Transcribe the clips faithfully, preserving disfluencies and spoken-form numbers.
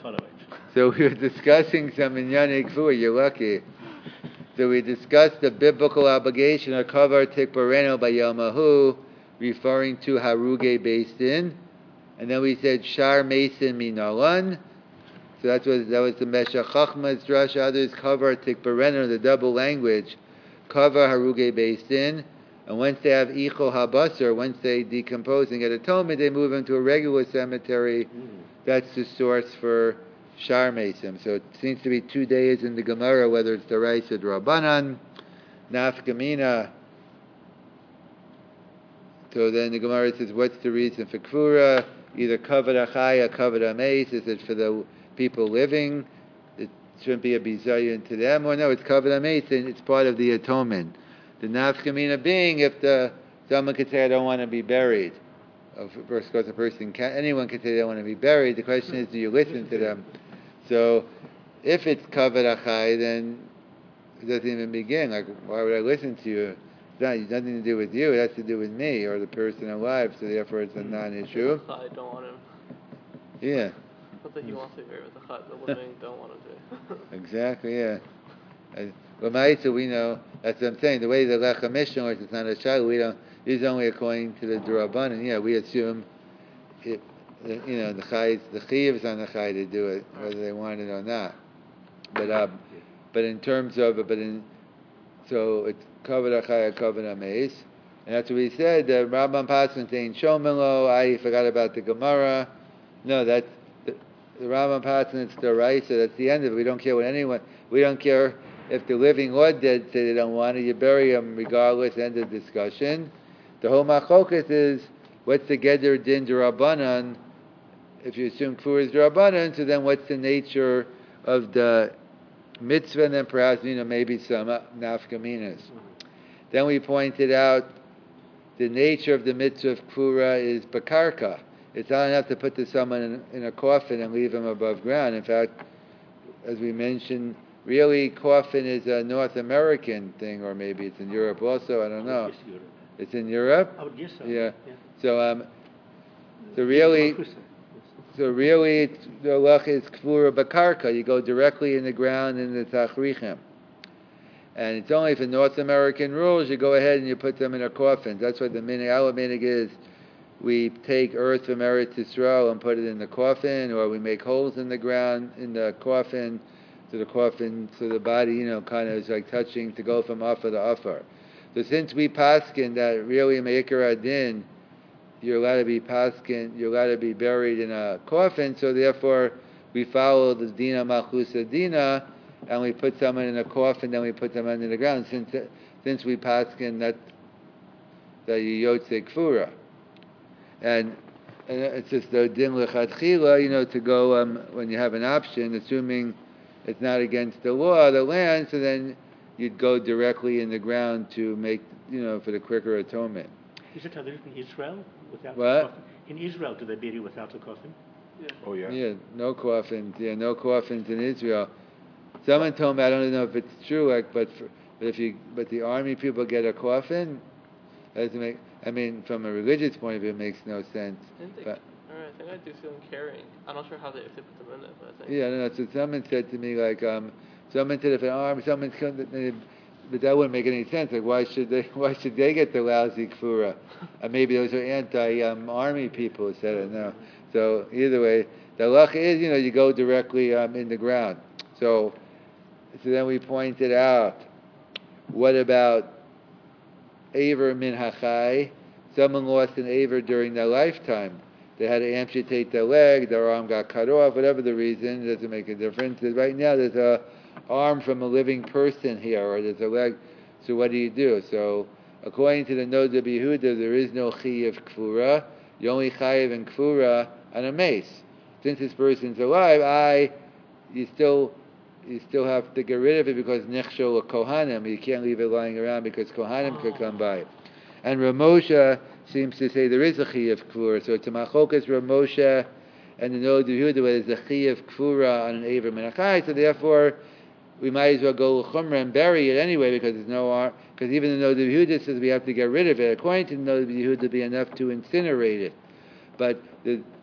So we were discussing some Inyane Kfura, you're lucky. So we discussed the biblical obligation of Kavar Tikbareno by Yamahu, referring to Haruge Beis Din. And then we said Shar Mason Minalan. So that was that was the Meshach Chachma's drush. Others Kavar Tikbareno, the double language, Kavar Haruge Beis Din. And once they have Ichol Habasar, once they decompose and get atonement, they move into a regular cemetery. Mm. That's the source for Shar Mesim. So it seems to be two days in the Gemara, whether it's the Rice or the Rabbanan, Nafkamina. So then the Gemara says, what's the reason for Kfura? Either Kavod Achaya, Kavod Ameis. Is it for the people living? It shouldn't be a bizayon to them. Or no, it's Kavod Ameis, and it's part of the atonement. The nafkamina being, if the someone could say, I don't want to be buried. Of course, a person can, anyone can say they don't want to be buried. The question is, do you listen to them? So, if it's kavod achai, then it doesn't even begin. Like, why would I listen to you? It's not, it's nothing to do with you. It has to do with me or the person alive. So therefore, it's a non-issue. I don't want him. Yeah. Not that he wants to be buried with the chai. The living don't want to be. Exactly. Yeah. I, Well, Ma'isa, we know, that's what I'm saying, the way the Lechem Mishnah works, it's not a Shaila, we don't, this is only according to the D'Rabbanan. Yeah, we assume, it, you know, the Chai, the Chiyuv is on the Chai to do it, whether they want it or not. But, um, but in terms of, but in, so it's Kavod Achai, Kavod Ameis, and that's what we said, the Rabban Paskin saying, Shomelo, I forgot about the Gemara. No, that's, the, the Rabban Paskin, it's the Raisa, that's the end of it. We don't care what anyone, we don't care if the living or dead say they don't want it, you bury them regardless, end of discussion. The whole machokas is, what's the Geder Din D'Rabbanan? If you assume Kfur is D'Rabbanan, so then what's the nature of the mitzvah, and then perhaps, you know, maybe some nafkaminas. Then we pointed out the nature of the mitzvah of Kfura is bakarka. It's not enough to put the someone in, in a coffin and leave him above ground. In fact, as we mentioned, really, coffin is a North American thing, or maybe it's in Europe also. I don't know. It's in Europe. I would guess so. Yeah. yeah. So, um, so really, so really, it's, the halach is kfura bakarka. You go directly in the ground in the tachrichem, and it's only for North American rules. You go ahead and you put them in a coffin. That's what the minig, our minig is. We take earth from Eretz Yisrael and put it in the coffin, or we make holes in the ground in the coffin. To the coffin, so the body, you know, kind of is like touching to go from offer to offer. So since we paskin that really meikar adin, you're allowed to be paskin, you're allowed to be buried in a coffin. So therefore, we follow the dina malchus dina, and we put someone in a coffin, then we put them under the ground. Since since we paskin that that you yotze kfura, and and it's just the din lechatchila, you know, to go um, when you have an option, assuming it's not against the law of the land, so then you'd go directly in the ground to make, you know, for the quicker atonement. Is it in Israel without what? a coffin? In Israel, do they bury without a coffin? Yeah. Oh yeah. Yeah, no coffins. Yeah, no coffins in Israel. Someone told me, I don't know if it's true, like, but for, but if you but the army people get a coffin, that doesn't make. I mean, from a religious point of view, it makes no sense. Didn't they, but, I think I do see them carrying. I'm not sure how they if they put them in it, but I think. Yeah, no, no. So someone said to me, like, um, someone said if an army, someone's come, but that wouldn't make any sense. Like, why should they? Why should they get the lousy kfura? Uh, maybe those are anti-army um, people who said it. No. So either way, the halach is, you know, you go directly um, in the ground. So, so then we pointed out, what about aver min hachai? Someone lost an aver during their lifetime. They had to amputate their leg, their arm got cut off, whatever the reason, it doesn't make a difference. Right now there's a arm from a living person here, or there's a leg, so what do you do? So, according to the Noda B'Yehuda, there is no chiyuv kfura, you only chayiv in kfura on a mace. Since this person's alive, I, you still, you still have to get rid of it because nechshol kohanim, you can't leave it lying around because kohanim could come by. And Ramosha seems to say there is a chiyuv kfura. So it's a machokas Ramosha and the Noda B'Yehuda where there's a chiyuv kfura on an aver min hachai. So therefore, we might as well go l'chumra and bury it anyway because there's no arm. Because even the Noda B'Yehuda says we have to get rid of it. According to the Noda B'Yehuda, it'd be enough to incinerate it. But the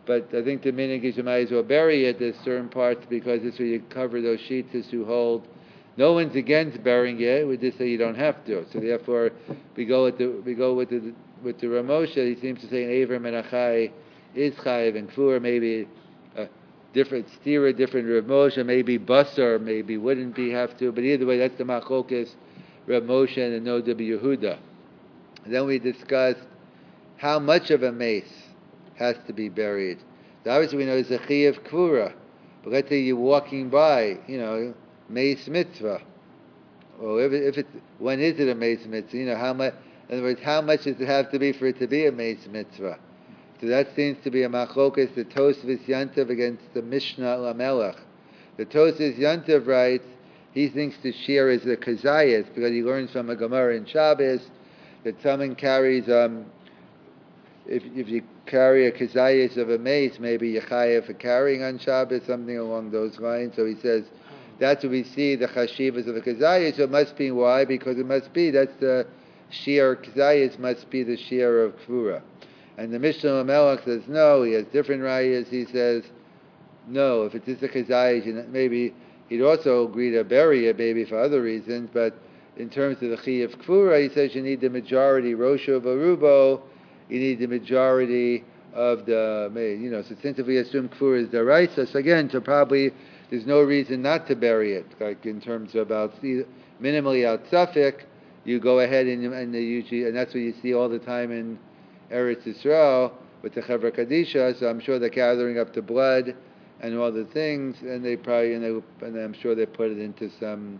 but I think the minig is you might as well bury it. There's certain parts because this way you cover those sheets as to hold. No one's against burying it. We just say you don't have to. So therefore, we go with the we go with the with the Ramosha. He seems to say an Aver Menachai is chayiv and kfur maybe a different stira, different Rav Moshe, maybe basar, maybe wouldn't be have to. But either way, that's the machlokas Rav Moshe and the Noda Yehuda. Then we discussed how much of a mace has to be buried. So obviously we know it's a chayiv kfura, but let's say you're walking by, you know, mace mitzvah. Well, if, it, if it's when is it a mace mitzvah? You know how much. In other words, how much does it have to be for it to be a mace mitzvah? So that seems to be a machlokas, the Tosfos Yantav against the Mishnah Lamelech. The Tosfos Yantav writes, he thinks the shear is a kazayas, because he learns from a Gemara in Shabbos, that someone carries, um, if if you carry a kazayas of a mace, maybe you're chayav for carrying on Shabbos, something along those lines. So he says, that's what we see, the chashivas of a kazayas. So it must be, why? Because it must be, that's the shear, kazayas must be the shear of kvura. And the Mishnah Melech says no. He has different rayas. He says no. If it's just a chazayis, maybe he'd also agree to bury it, maybe for other reasons. But in terms of the chiyuv kfura, he says you need the majority rosho barubo. You need the majority of the, you know. So since if we assume kfura is deraisa, so again, so probably there's no reason not to bury it. Like in terms of about minimally out suffix, you go ahead and and they usually, and that's what you see all the time in Eretz Yisrael with the Chevra Kadisha, so I'm sure they're gathering up the blood and all the things, and they probably, and, they, and I'm sure they put it into some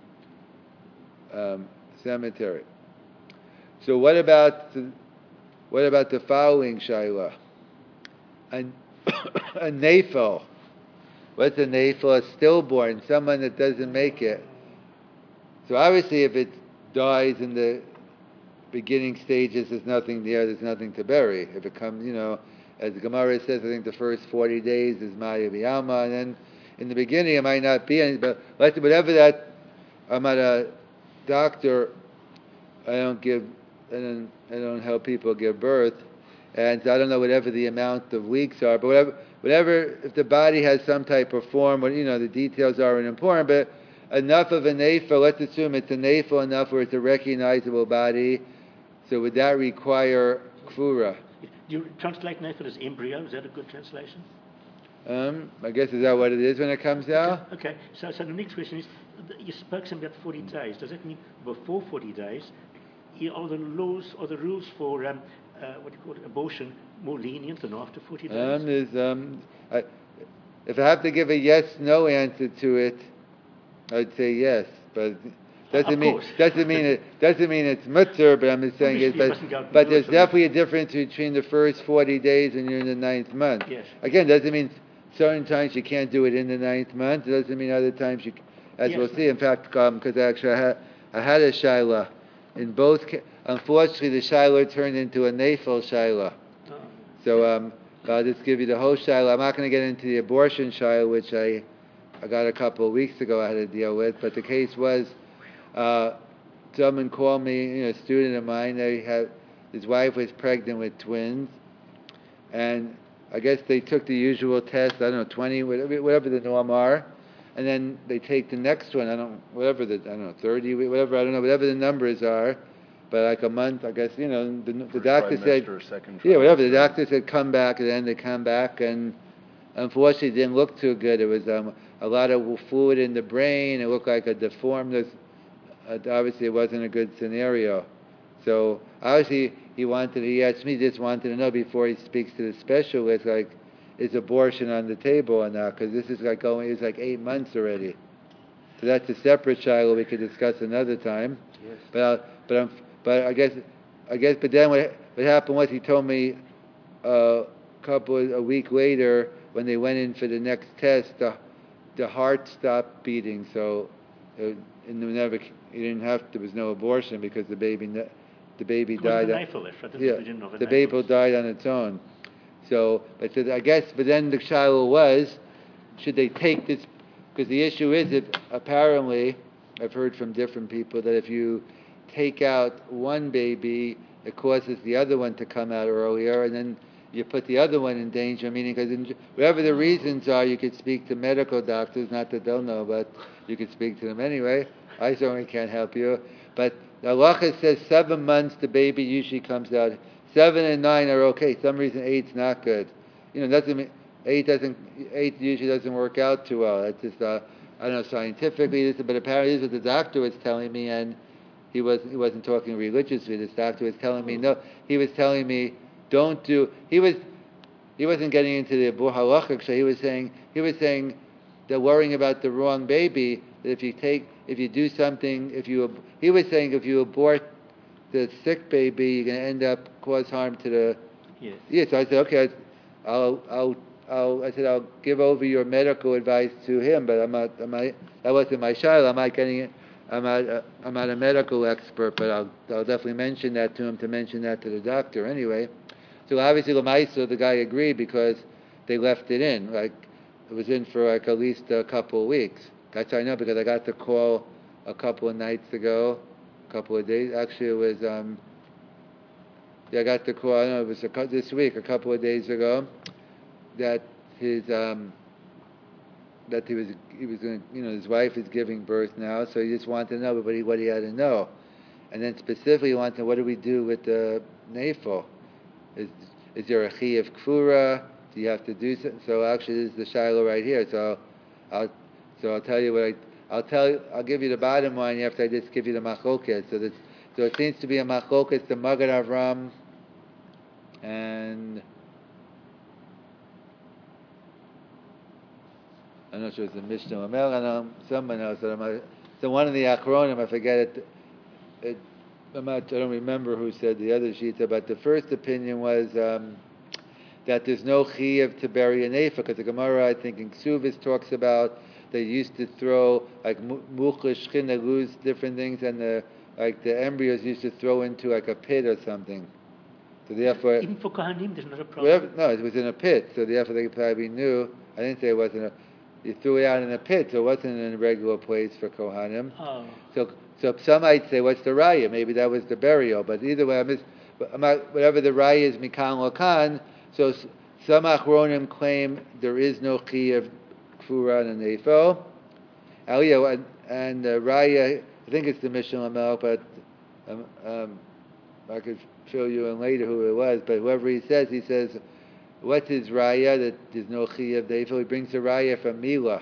um, cemetery. So what about the, what about the following Shaila? A, a nafel. What's a nafel? A stillborn, someone that doesn't make it. So obviously if it dies in the beginning stages, there's nothing there, there's nothing to bury. If it comes, you know, as the Gemara says, I think the first forty days is Maya B'Yalma, and then in the beginning it might not be any, but whatever that, I'm not a doctor, I don't give, I don't, I don't help people give birth, and so I don't know whatever the amount of weeks are, but whatever, whatever, if the body has some type of form, you know, the details aren't important, but enough of a nafel, let's assume it's a nafel enough where it's a recognizable body. So would that require kfura? Do you translate nafel as embryo? Is that a good translation? Um, I guess is that what it is when it comes out? Okay. okay. So, so the next question is, you spoke some about forty days. Does that mean before forty days, are the laws or the rules for um, uh, what do you call it, abortion more lenient than after forty days? Um, there's, um, I, if I have to give a yes/no answer to it, I'd say yes, but. Doesn't mean doesn't mean it doesn't mean it's mutter, but I'm just saying it. But, but there's definitely a difference between the first forty days and you're in the ninth month. Yes. Again, doesn't mean certain times you can't do it in the ninth month. It doesn't mean other times you, as yes, we'll see. In fact, because um, actually I had I had a shaila in both. Unfortunately, the shaila turned into a nafel shaila. Oh. So um, I'll just give you the whole shaila. I'm not going to get into the abortion shaila, which I I got a couple of weeks ago. I had to deal with, but the case was. Uh, someone called me, you know, a student of mine. They had his wife was pregnant with twins, and I guess they took the usual test. I don't know, twenty, whatever, whatever the norm are, and then they take the next one. I don't, whatever the, I don't know, thirty, whatever. I don't know, whatever the numbers are. But like a month, I guess, you know, the, the doctor said, yeah, whatever. The doctor said come back, and then they come back, and unfortunately, it didn't look too good. It was um, a lot of fluid in the brain. It looked like a deformed. Uh, obviously, it wasn't a good scenario. So obviously, he wanted. He asked me, just wanted to know before he speaks to the specialist, like, is abortion on the table or not? Because this is like going. It's like eight months already. So that's a separate shiloh we could discuss another time. Yes. But uh, but um, but I guess I guess. But then what what happened was he told me a uh, couple a week later when they went in for the next test, the the heart stopped beating. So it, and never. You didn't have. There was no abortion because the baby, the baby died. The left, right? Yeah, the, the baby died on its own. So, but so I guess, but then the shiloh was, should they take this? Because the issue is, if apparently, I've heard from different people that if you take out one baby, it causes the other one to come out earlier, and then you put the other one in danger, meaning because whatever the reasons are, you could speak to medical doctors, not that they'll know, but you could speak to them anyway. I certainly can't help you. But the halacha says seven months the baby usually comes out. Seven and nine are okay. Some reason eight's not good. You know, doesn't mean, eight doesn't, eight usually doesn't work out too well. That's just, uh, I don't know scientifically, this, but apparently this is what the doctor was telling me, and he wasn't, he wasn't talking religiously. This doctor was telling me, no, he was telling me, don't do, he was, he wasn't getting into the Abu Halachic, so he was saying, he was saying, they're worrying about the wrong baby, that if you take, if you do something, if you, he was saying if you abort the sick baby, you're going to end up cause harm to the, yes. Yeah, so I said, okay, I'll, I'll, I'll, I said, I'll give over your medical advice to him, but I'm not, I'm not, that wasn't my child, I'm not getting it, I'm not, uh, I'm not a medical expert, but I'll, I'll definitely mention that to him, to mention that to the doctor anyway. So obviously, Lamaisa, the guy agreed because they left it in, like, it was in for like at least a couple of weeks. That's how I know, because I got the call a couple of nights ago, a couple of days, actually it was, um, yeah, I got the call, I don't know, it was a, this week, a couple of days ago, that his, um, that he was, he was going to, you know, his wife is giving birth now, so he just wanted to know what he, what he had to know. And then specifically he wanted to know, what do we do with the nafel? Is, is there a chi of kfura? Do you have to do something? So actually this is the shiloh right here, so I'll, so I'll tell you what I, I'll tell you, I'll give you the bottom line after I just give you the machlokas. So this, so it seems to be a machlokas, the Magen Avram, and I'm not sure it's the Mishnah Amel, I know someone else. So one of the Achronim, I forget it, it I'm not, I don't remember who said the other shita, but the first opinion was um, that there's no chiyuv to bury a nefa, because the Gemara, I think in Ksuvis talks about they used to throw like muchlish lose different things, and the like the embryos used to throw into like a pit or something. So therefore, even for Kohanim, there's not a problem. Whatever, no, it was in a pit, so therefore they probably knew. I didn't say it wasn't a. You threw it out in a pit, so it wasn't in a regular place for Kohanim. Oh. So, so some might say, what's the raya? Maybe that was the burial. But either way, I'm just, I'm not, whatever the raya is, mikan lokan. So some achronim claim there is no chi of kfura and nefel. Aliyah and, and uh, raya, I think it's the Mishnah Lamel, but um, um, I could fill you in later who it was. But whoever he says, he says, what's his raya that there's no chi of nefel? He brings the raya from Mila,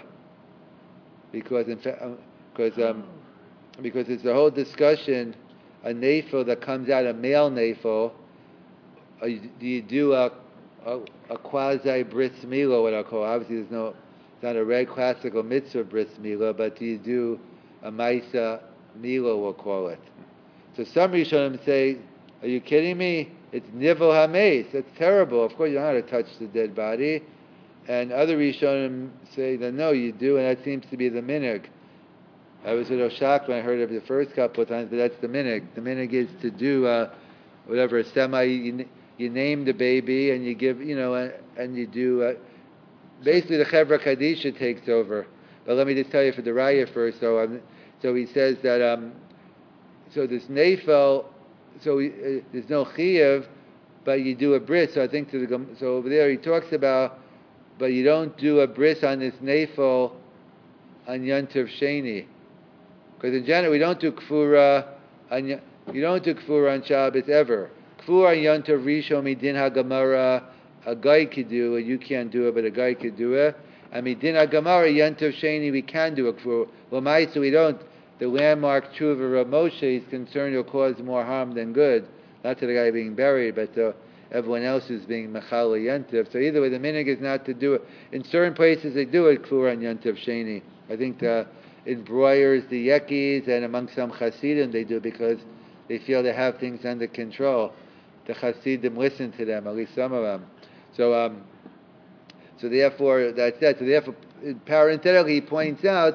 because in fact, because um, because it's a whole discussion, a nafel that comes out, a male nafel, uh, do you do a, a, a quasi bris milah, what I call, obviously there's no, it's not a red classical mitzvah bris milah, but do you do a maisa milah, we'll call it. So some Rishonim say, are you kidding me? It's nivel hameis, that's terrible, of course you don't know how to touch the dead body. And other Rishonim say that no, you do, and that seems to be the minig. I was a little shocked when I heard of it the first couple of times, but that's the minig. The minig is to do uh, whatever, a semi, you, you name the baby and you give, you know, uh, and you do, uh, basically the Chevra Kadisha takes over. But let me just tell you for the Raya first. So um, so he says that, um, so this Nefel, so he, uh, there's no Chiyuv, but you do a bris. So I think to the, so over there he talks about, but you don't do a bris on this Nefel on Yontiv Sheni. Because in general, we don't do kfura on, you don't do kfura on Shabbos ever. Kfura on Yontiv Rishon midin hagamara, a guy could do it, you can't do it, but a guy could do it. And midin hagamara Yontiv Sheni, we can do a kfura. Well, so we don't. The landmark tshuva of Moshe is concerned it'll cause more harm than good. Not to the guy being buried, but to everyone else who's being mechala Yontiv. So either way, the minig is not to do it. In certain places, they do it kfura on Yontiv Sheni. I think the in Breuers, the Yekis, and among some Hasidim, they do because they feel they have things under control. The Hasidim listen to them, at least some of them. So, um, so therefore, that's that. So therefore, parenthetically, he points out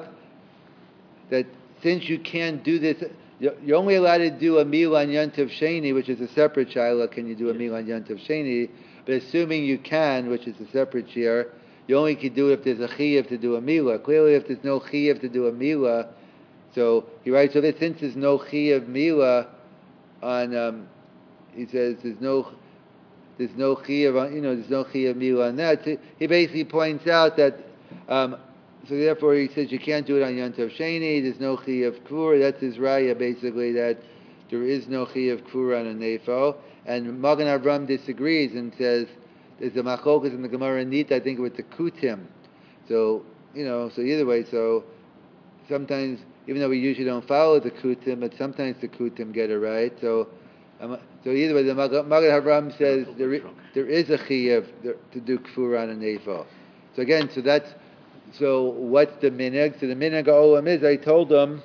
that since you can't do this, you're only allowed to do a meal on Yontiv Sheni, which is a separate shiloh. Can you do a meal on Yontiv Sheni? But assuming you can, which is a separate share, you only can do it if there's a chiyuv to do a milah. Clearly, if there's no chiyuv to do a milah, so he writes, so that since there's no chiyuv milah on, um, he says there's no, there's no chiyuv, on- you know, there's no chiyuv milah on that. So he basically points out that, um, so therefore he says you can't do it on Yom Tov Sheni. There's no chiyuv kfura. That's his raya, basically, that there is no chiyuv kfura on a nefo. And Magen Avram disagrees and says there's a machokas in the Gemara Nit, I think, with the kutim. So you know, so either way, so sometimes, even though we usually don't follow the kutim, but sometimes the kutim get it right. So, um, so either way, the Magen Avram says there, i- there is a chiyuv there- to do kfura on a nefo. So again, so that's so what's the minhag? So the minhag olam is I told them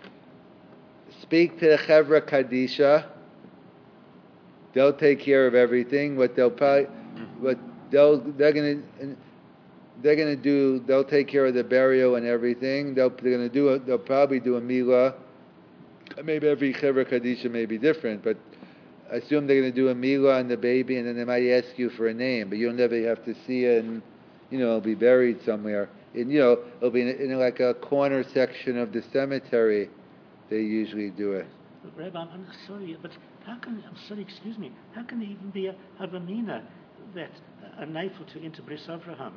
speak to the chevra kadisha. They'll take care of everything. What they'll probably, what they'll they're gonna. They're going to do. They'll take care of the burial and everything. They'll, they're going to do. A, they'll probably do a milah. Maybe every chevra kadisha may be different, but I assume they're going to do a milah on the baby, and then they might ask you for a name, but you'll never have to see it, and you know it'll be buried somewhere. And you know it'll be in, in like a corner section of the cemetery. They usually do it. Rabbi, I'm, I'm sorry, but how can, I'm sorry, excuse me, how can there even be a Havamina that a nafel to enter Bris Avraham?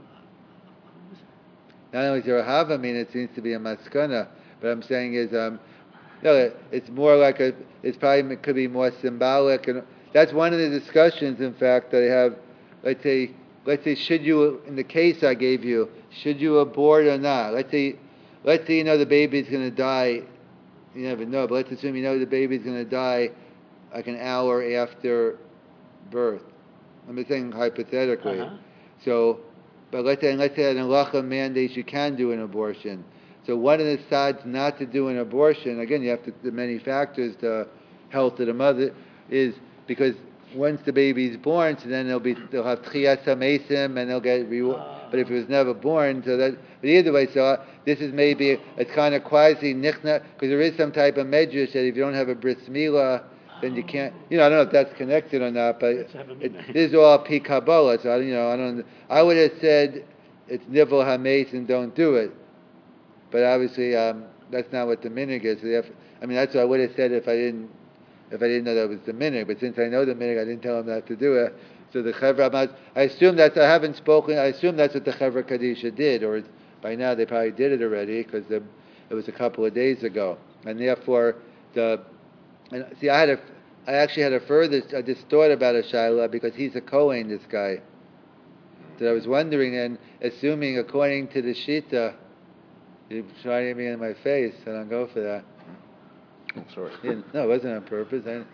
Not only is there a hava, I mean, it seems to be a maskana, but I'm saying is, um, no, it's more like a, it's probably, it could be more symbolic, and that's one of the discussions, in fact, that I have, let's say, let's say, should you, in the case I gave you, should you abort or not? Let's say, let's say you know the baby's going to die, you never know, but let's assume you know the baby's going to die like an hour after birth. I'm just saying hypothetically. Uh-huh. So, but let's say, let's say an halacha mandates you can do an abortion. So one of the sides not to do an abortion, again, you have to, the many factors, the health of the mother, is because once the baby's born, so then they'll be, they'll have tchiyas hamesim and they'll get reward. Uh. But if it was never born, so that, but either way, so uh, this is maybe, it's kind of quasi nichna, because there is some type of medrash that if you don't have a bris milah, then you can't, you know, I don't know if that's connected or not, but Let's have a it, minute. this is all P Kabbalah, so I, you know, I don't, I would have said it's nivel hameis and don't do it, but obviously um, that's not what the minhag is. So they have, I mean, that's what I would have said if I didn't, if I didn't know that was the minhag, but since I know the minhag, I didn't tell him not to do it. So the chevra, I'm not, I assume that's, I haven't spoken, I assume that's what the chevra kadisha did, or by now they probably did it already, because it was a couple of days ago, and therefore the, and see, I had a, I actually had a further, I just thought about a Shaila because he's a Kohen, this guy. So I was wondering, and assuming according to the Shita, you're trying me in my face, I don't go for that. Oh, sorry. Yeah, no, it wasn't on purpose. I,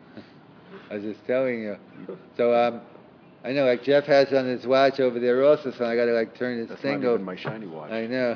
I was just telling you. So um, I know, like Jeff has on his watch over there also, so I got to like turn this That's thing not over. even my shiny watch. I know.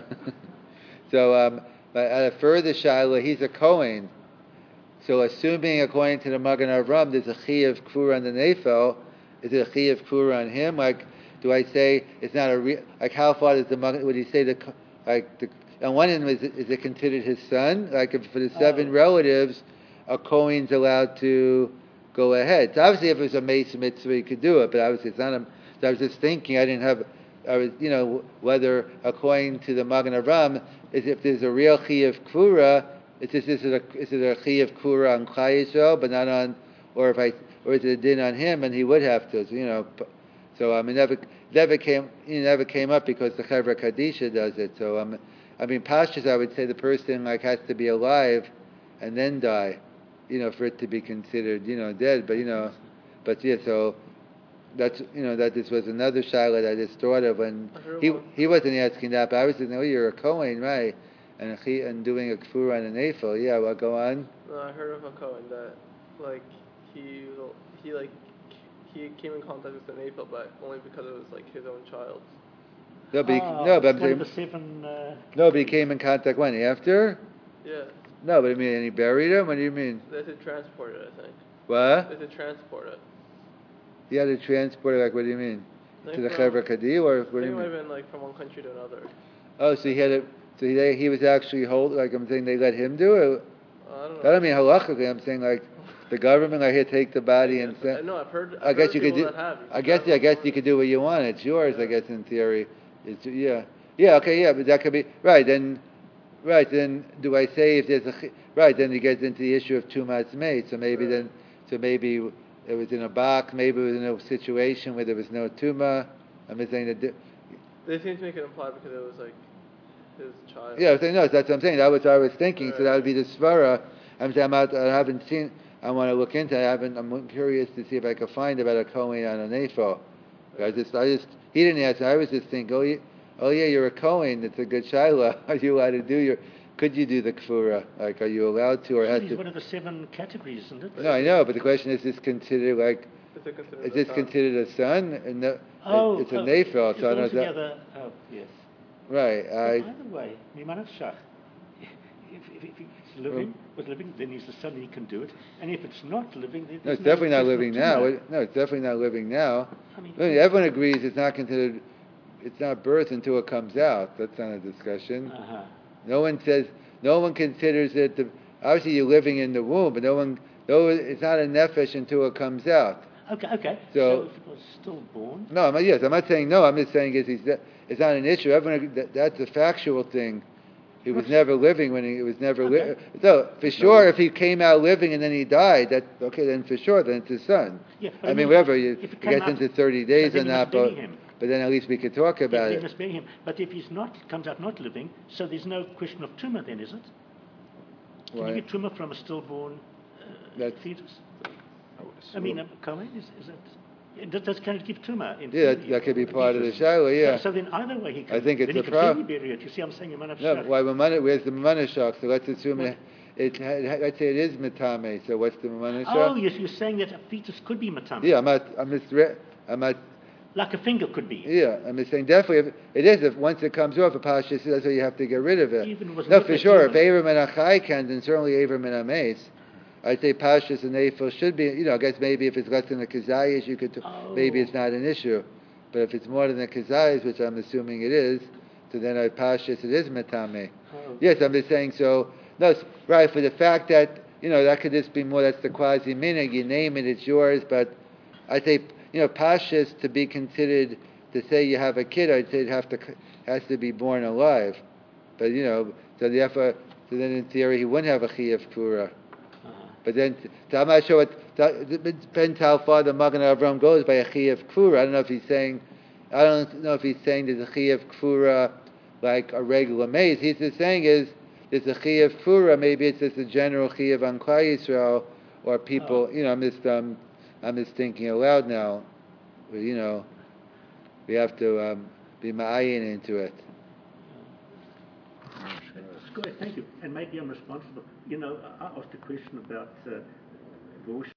So um, but at a further Shaila, he's a Kohen. So assuming, according to the Magen Avram, there's a chi of kfura on the nefel, is it a chi of kfura on him? Like, do I say it's not a real, like how far does the Magen, would he say the, like, the, on one end, is it, is it considered his son? Like, if for the seven Oh. relatives, a Kohen's allowed to go ahead. So obviously if it was a Mason mitzvah, he could do it, but obviously it's not a, so I was just thinking, I didn't have, I was, you know, whether according to the Magen Avram, is if there's a real chi of kfura, Is this is it a is it a chi of kura on Chai Yisrael, but not on, or if I or is it a din on him and he would have to, so, you know. So I mean, never never came it never came up because the Chevra Kadisha does it. So um, I mean, pashtus, I would say the person like has to be alive and then die, you know, for it to be considered, you know, dead. But you know, but yeah, so that's, you know, that this was another shaila that I just thought of when he he wasn't asking that, but I was thinking, oh, you're a Kohen, right? And a, chi- and doing a kfura and an ephel, yeah. Well, go on. No, I heard of a Cohen that, like, he he like he came in contact with an April, but only because it was like his own child. No, but he, Ah, no, but I'm one of saying, the seven. Uh, no, but he came in contact when after. Yeah, No, but I mean, and he buried him. What do you mean? they had to transport it, I think. What? They had to transport it. He had to transport it. Like, what do you mean? Like To the from- Chevra Kadi, or I what do think you it might mean? have been like from one country to another. Oh, so he had a. So he he was actually hold. Like I'm saying, they let him do it. Uh, I don't I know. don't mean halachically. I'm saying like the government, like, here, take the body and I send. know, I've heard. I've I guess heard you could people do. that have. You I can guess travel I guess for you it. could do what you want. It's yours, I Yeah. guess, in theory. It's yeah, yeah. Okay, yeah, but that could be right. Then, right then, do I say if there's a chi- right? Then it gets into the issue of tumas made. So maybe Right. then, so maybe it was in a box, maybe it was in a situation where there was no tumor. I'm just saying that. Di- They seem to make it imply because it was like his child. yeah, I'm saying no. That's what I'm saying. That was what I was thinking. Right. So that would be the svara. I'm saying I'm not, I haven't seen. I want to look into it. I haven't. I'm curious to see if I can find about a Kohen on a Nephil. I just, I just, he didn't ask. I was just thinking, oh, yeah, oh yeah, you're a Kohen. It's a good shaila. Are you allowed to do your? Could you do the kfura? Like, are you allowed to, or has It's to? one of the seven categories, isn't it? No, I know, but the question is: is this considered like? Is it considered Is a this son? considered a son? And no, Oh, it, it's a oh, Nephil. it's So I don't know. That, altogether, oh, yes. right. But I. either way, Mimanat Shach, if, if, if it's living, with living, then he's the son and he can do it. And if it's not living, then No, it's there's definitely not question of living now. tumor. It- No, it's definitely not living now. I mean, I mean, everyone agrees it's not considered. It's not birth until it comes out. That's not a discussion. uh-huh. No one says. No one considers it. The, obviously, you're living in the womb, but no one. No, it's not a nefesh until it comes out. Okay, okay. So- So, if it was stillborn, No, I'm, yes, I'm not saying no. I'm just saying is he's, it's not an issue. Everyone, that, that's a factual thing. He was never living when he, he was never Okay. li- So for sure, if he came out living and then he died, that okay. Then for sure, then it's his son. yeah. But I, mean, if- whatever you, if it it came gets out- into thirty days then or you not, must bury but him. but then at least we could talk yeah, about they it. must bury him. But if he's not, comes out not living, so there's no question of tumor then, is it? Can Why? you get tumor from a stillborn uh, That's- fetus? I would I mean, assume. uh, Cohen, is, is that... yeah, Does, does, can it give tumor? In Yeah, that, theory, that could be or part of the fetus? shaila. Yeah. So, so then either way he can... I think it's then he a can prob- certainly bury it. You see, I'm saying a man of No, shach. why Mamana, where's the Mamana shach? So let's assume What? it, it, it, let's say it is Matame. So what's the Mamana shach? Oh, yes, you're saying that a fetus could be matama. Yeah, I'm not, I'm just, re- I'm not, Like a finger could be. yeah, I'm just saying definitely, if, it is, if once it comes off, a pasha, that's why you have to get rid of it. Even if it was No, with for a sure, if tumor. Avram and Achai can, then certainly Avram and Ames. I'd say pashas and Ephel should be, you know, I guess maybe if it's less than a kazayas, you could, t- Oh. maybe it's not an issue. But if it's more than a kazayas, which I'm assuming it is, so then I pashas, it is metame. Oh. Yes, I'm just saying so, no, s- right, for the fact that, you know, that could just be more, that's the quasi minig, you name it, it's yours, but I say, you know, pashas to be considered, to say you have a kid, I'd say it have to, has to be born alive. But, you know, so therefore, so then in theory he wouldn't have a chiyuv kura. Uh-huh. But then, so I'm not sure what, it depends how far the Magen Avram goes by a chiyuv kfura. I don't know if he's saying, I don't know if he's saying there's a chiyuv kfura like a regular maze. He's just saying is, there's a chiyuv kfura, maybe it's just a general chiyuv on Klal Yisrael, or people, Oh. you know, I'm just, um, I'm just thinking aloud now. But, you know, we have to um, be ma'ayin into it. That's good, thank you. And maybe I'm responsible. You know, I I asked a question about uh, abortion.